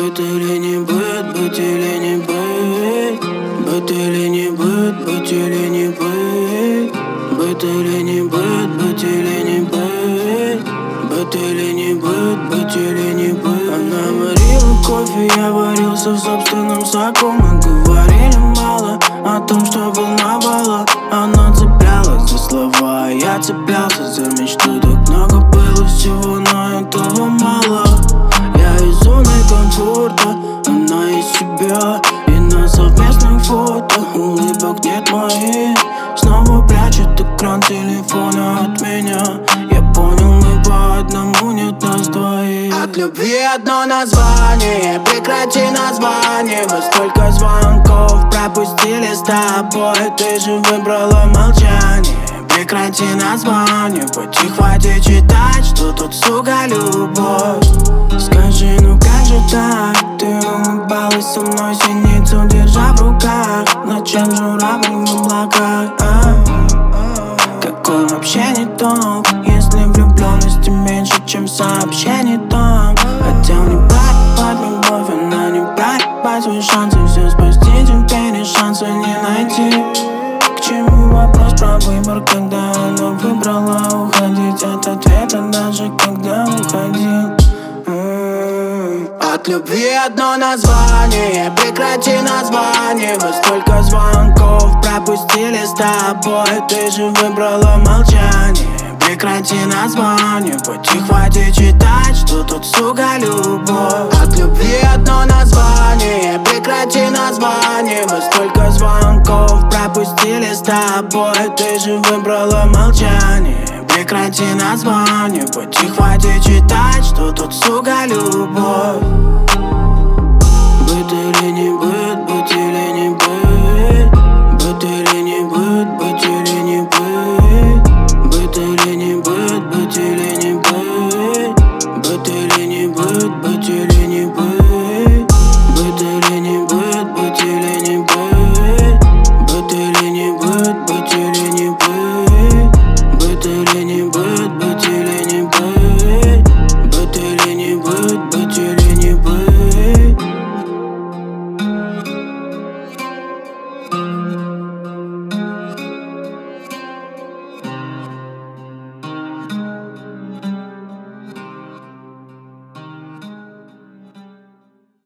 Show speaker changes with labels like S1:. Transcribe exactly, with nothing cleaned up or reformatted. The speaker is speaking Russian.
S1: Быть или не быть, быть или не быть, быть или не быть, быть или не быть, быть или не быть, быть или не быть, быть или не быть, быть или не быть. Она варила кофе, я варился в собственном соку. Мы говорили мало о том, что волновало. Она цеплялась за слова, а я цеплялся за мечту. Так много было всего, но этого мало. Я из зоны комфорта, она из себя. И на совместных фото улыбок нет моих. Снова прячет экран телефона от меня. Я понял, мы по одному, нет нас двоих. От любви одно название, прекрати названивать. Столько звонков пропустили с тобой. Ты же выбрала молчание. Прекрати названивать и хватит читать, что тут, сука, любовь. Скажи, ну как же так? Ты улыбалась со мной, синицу держа в руках. Ночам журавль в облаках, а? Какой вообще не толк, если влюбленности меньше, чем сообщений там. Хотел не брать любовь, она не брать свои шансы. Все спасти, терпение, шанса не найти. К чему вопрос про выбор, когда она выбрала уходить от ответа, даже когда уходил. От любви одно название, прекрати названивать. Столько звонков пропустили с тобой. Ты же выбрала молчание. Прекрати названивать и хватит читать, что тут, сука, любовь. От любви одно название, прекрати названивать. Столько звонков пропустили с тобой. Ты же выбрала молчание. Прекрати названивать и хватит читать, что тут, сука, любовь.